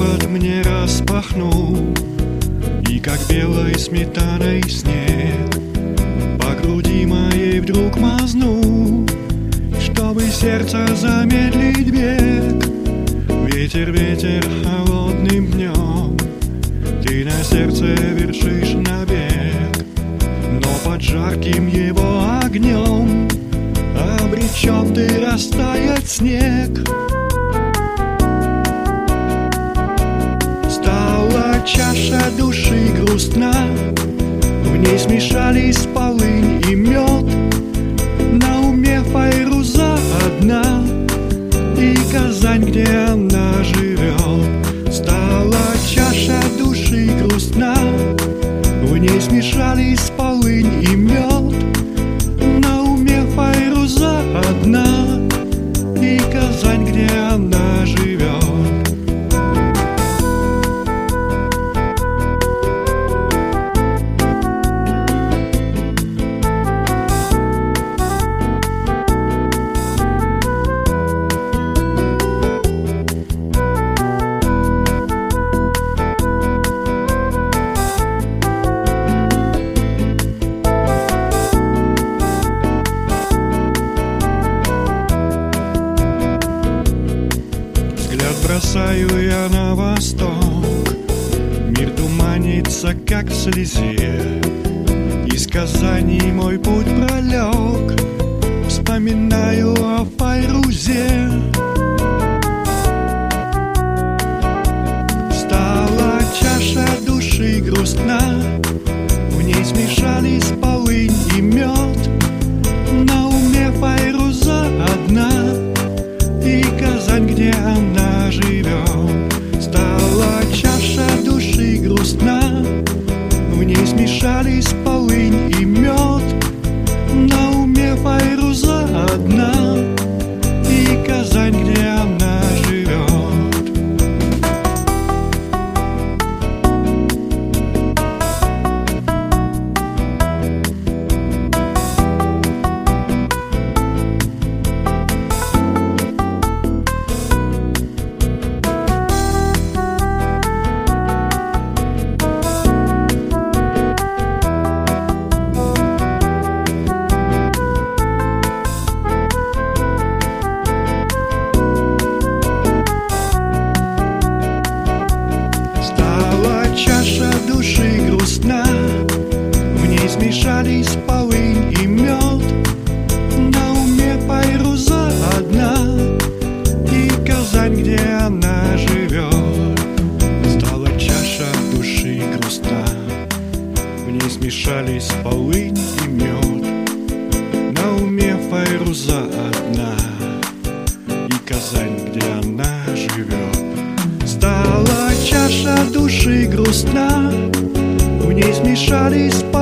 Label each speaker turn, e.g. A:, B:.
A: город мне распахнул, и как белой сметаной снег по груди моей вдруг мазнул, чтобы сердце замедлить бег. Ветер, ветер холодным днем, ты на сердце вершишь набег, но под жарким его огнем обречен ты растаять снег. Стала чаша души грустна, в ней смешались полынь и мед, на уме Файруза одна и Казань, где она живет. Стала чаша души грустна, в ней смешались полынь и мед, на уме Файруза одна и Казань, где она живет. Бросаю я на восток, мир туманится, как в слезе. Из Казани мой путь пролег, вспоминаю о Файрузе. Стала чаша души грустна, в ней смешались полынь и мед, на уме Файруза одна и Казань, где она живет. Стала чаша души грустна, в ней смешались полынь и мед, на уме Файруза одна и Казань, где она живет. Чаша души грустна, в ней смешались полынь и мед, на уме Файруза одна и Казань, где она живет. Стала чаша души грустна, в ней смешались полынь и мед, на уме Файруза одна и Казань, где она живет. Стала чаша души грустна, в ней смешались